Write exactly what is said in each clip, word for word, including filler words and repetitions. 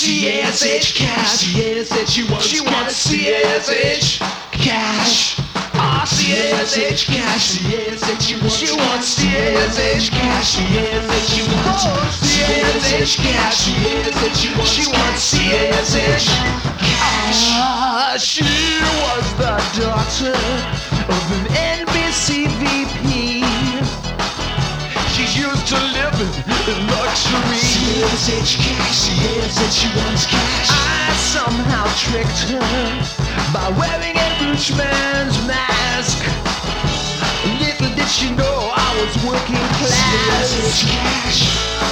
C S H cash. C S H, she wants, she wants C S H cash. Ah, C S H cash. C S H, she wants, she wants C S H cash. C S H, she wants C S H cash. C S H, she wants, she wants C S H cash. Ah, she was the daughter of an N B C V P. She's used to living in luxury. C S H cash, C S H, she wants cash. I somehow tricked her by wearing a rich man's mask. Little did she know I was working class. C S H cash.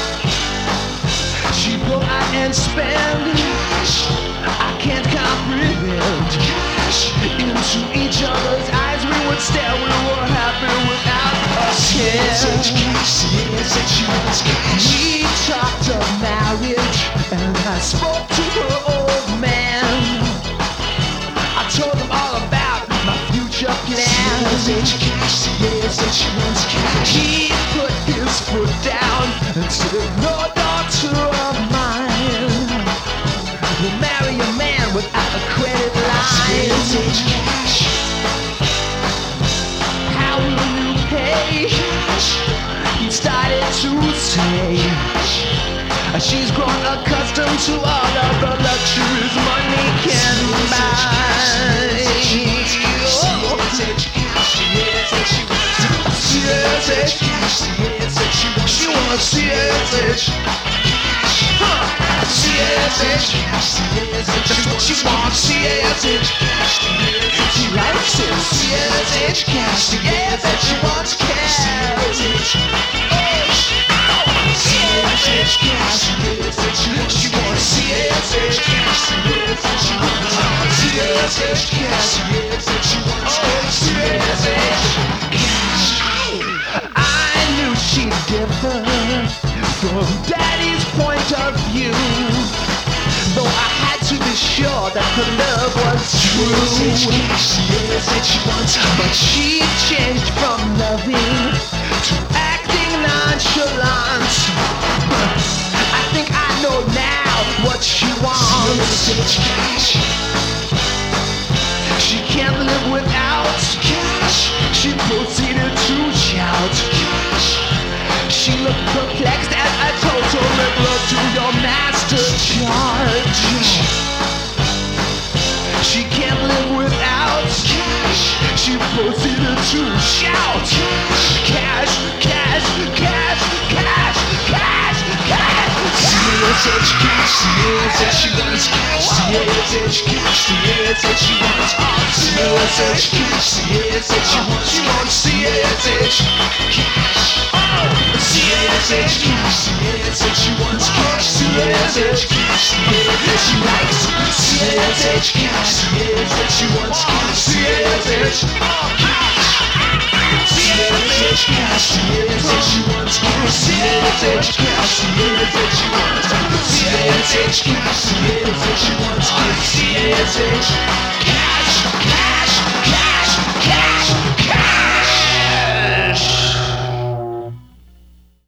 She go out and spend cash. I can't comprehend cash. Into each other's eyes we would stare. We were happy without a care. C S H cash, C S H, she wants cash. We talked of marriage and I spoke to her old man. I told him all about my future plans. C S H cash, C S H, she wants cash. He put his foot down and said, no daughter of mine will marry a man without a credit line. C S H cash. How will you pay? He started to say she's grown accustomed to all of the luxuries money can buy. C S H cash, C S H cash, she wants C S H cash. C S H cash, she wants C S H cash. She likes it. C S H cash, C S H, she wants cash. C S H cash, C S H cash, she wants C S H cash. She wants C S H cash, she wants C S H cash. I knew she'd differ from Daddy's point of view, though I had to be sure that her love was true. C S H, she wants, but she changed from loving to acting nonchalant. I think I know now what she wants. C S H cash. She can't live without cash. She proceeded to shout cash. She looked perplexed as I told her, let love to your master charge. She can't live without cash. She proceeded to shout cash, cash, cash, cash, cash, cash. C S H cash, C S H, she wants cash. C S H cash, C S H, she wants C S H cash, C S H, she wants, she wants C S H cash. C S H cash, C S H, she wants cash. C S H cash, she likes C S H cash. C S H, she wants cash. C S H cash. C S H cash, C S H, she wants cash. C S H cash, C S H, she wants C S H cash. C S H, she wants C S H cash.